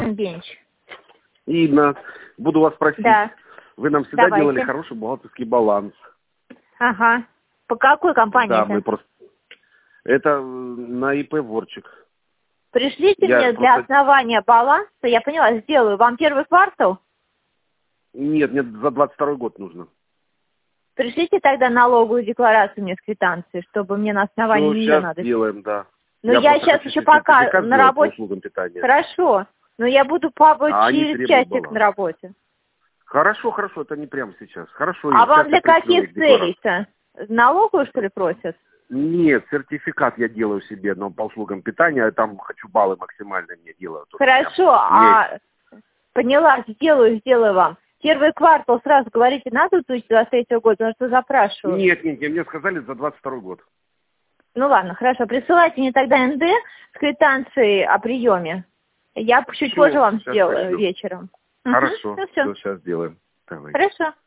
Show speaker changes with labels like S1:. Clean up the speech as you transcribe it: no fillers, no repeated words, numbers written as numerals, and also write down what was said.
S1: Инна Бенч?
S2: Инна, буду вас просить.
S1: Да.
S2: Вы нам всегда
S1: Давайте.
S2: делали хороший бухгалтерский баланс.
S1: Ага. По какой компании
S2: Да,
S1: это?
S2: мы просто... Это на ИП Ворчик.
S1: Пришлите
S2: Я
S1: мне для
S2: просто...
S1: основания баланса, я поняла, сделаю. Вам первый квартал?
S2: Нет, мне за 22 год нужно.
S1: Пришлите тогда налоговую декларацию мне с квитанцией, чтобы мне на основании
S2: Все,
S1: нее
S2: сейчас
S1: надо...
S2: сделаем, да.
S1: Ну, я
S2: просто
S1: сейчас
S2: хочу
S1: еще пока
S2: сертификат
S1: на
S2: сделать по
S1: работе...
S2: услугам питания.
S1: Хорошо. Но я буду папа
S2: А они
S1: через
S2: требуют
S1: часик
S2: баланс.
S1: на работе.
S2: Хорошо, хорошо, это не прямо сейчас. Хорошо,
S1: А
S2: Инна,
S1: вам
S2: сейчас я
S1: для
S2: пришлю
S1: каких
S2: декларацию.
S1: целей-то? Налоговую, что ли, просят?
S2: Нет, сертификат я делаю себе, но по услугам питания, там хочу баллы максимальные мне делают.
S1: Хорошо, поняла, сделаю вам. Первый квартал сразу говорите, надо 2023 года, потому что запрашиваю.
S2: Нет, мне сказали за 22 год.
S1: Ну ладно, хорошо, присылайте мне тогда НД с квитанцией о приеме. Я чуть позже вам сделаю
S2: пришлю.
S1: вечером.
S2: Хорошо,
S1: Все.
S2: все, сейчас сделаем. Давай.
S1: Хорошо.